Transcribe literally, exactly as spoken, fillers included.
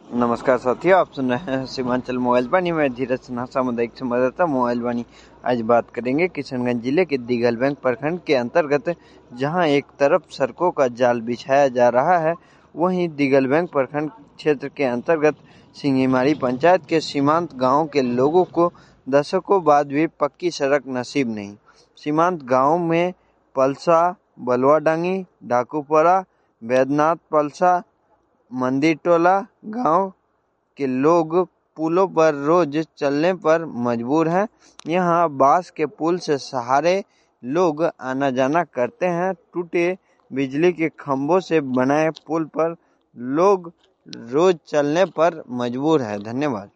नमस्कार साथियों, आप सुन रहे हैं सीमांचल मोबाइल वाणी। मैं धीरज सिन्हा, सामुदायिक संवाददाता मोबाइल वाणी। आज बात करेंगे किशनगंज जिले के दिघलबैंक प्रखंड के अंतर्गत, जहां एक तरफ सड़कों का जाल बिछाया जा रहा है, वहीं दिघलबैंक प्रखंड क्षेत्र के अंतर्गत सिंगीमारी पंचायत के सीमांत गाँव के लोगों को दशकों बाद भी पक्की सड़क नसीब नहीं। सीमांत गाँव में पलसा, बलुआडांगी, डाकूपरा, बैद्यनाथ पलसा, मंदिर टोला गांव के लोग पुलों पर रोज चलने पर मजबूर हैं। यहां बांस के पुल से सहारे लोग आना जाना करते हैं। टूटे बिजली के खंभों से बनाए पुल पर लोग रोज चलने पर मजबूर हैं। धन्यवाद।